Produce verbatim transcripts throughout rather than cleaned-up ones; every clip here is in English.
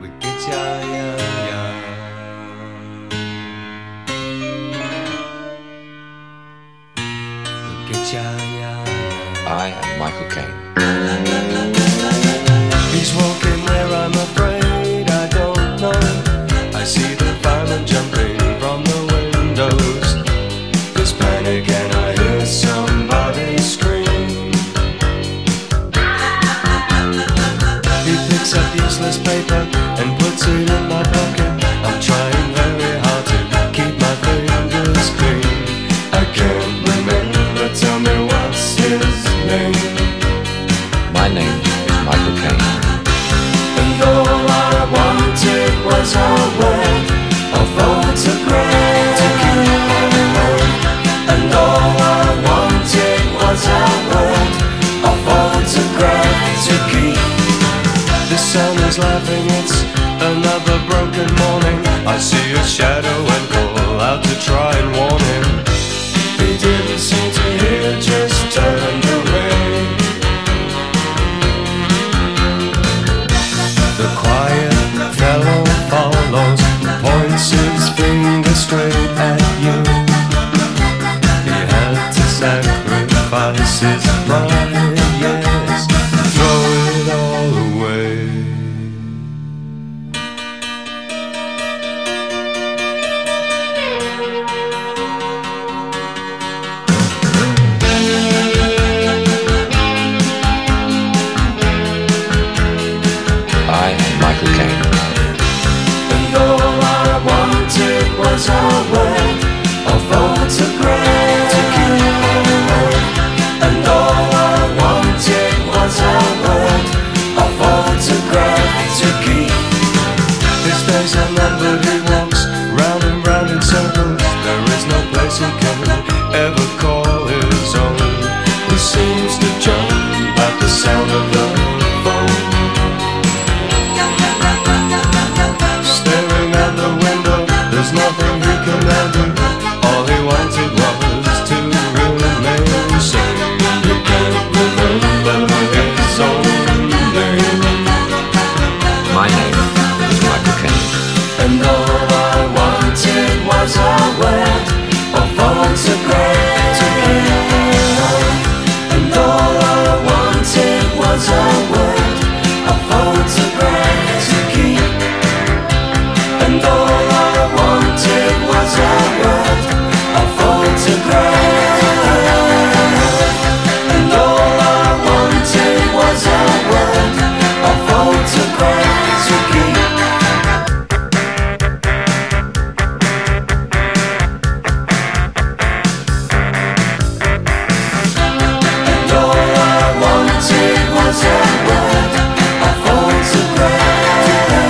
I am Michael Caine. He's walking where I'm afraid I don't know. I see the firemen jumping from the windows. There's panic and I hear somebody scream. He picks up useless paper and puts it in my pocket. I'm trying very hard to keep my fingers clean. I can't remember, tell me what's his name. My name is Michael Caine. And all I wanted was a word, a photograph to keep on home. And all I wanted was a word, a photograph to keep. The sun is laughing, it's another broken morning. I see a shadow and call out to try and warn him. He didn't seem to hear, just turned away. The quiet fellow follows, points his finger straight at you. He had to sacrifice his pride, yes, throw it all away. I am Michael Caine. And all I wanted was a word, a photograph to keep on home. And all I wanted was a word, a photograph to keep. His days are numbered, he walks round and round in circles. There is no place he can ever call his own. He seems to jump at the sound of the phone. Staring out the window, there's nothing he can do. All he wanted was to remain sane. He can't remember his own name. My name is Michael Caine. And all I wanted was a word, a photograph to keep on. And all I wanted was a word, a photograph to keep. And all I wanted was a word, a photograph. And all I wanted was a word, a photograph to keep. And all I wanted was a word, a photograph.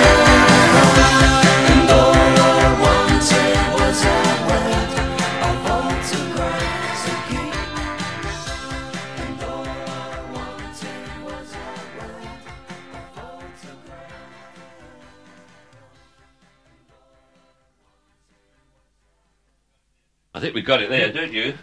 And all I wanted was a word, a photograph to keep. And all I wanted was a word, a photograph. I think we got it there, don't you?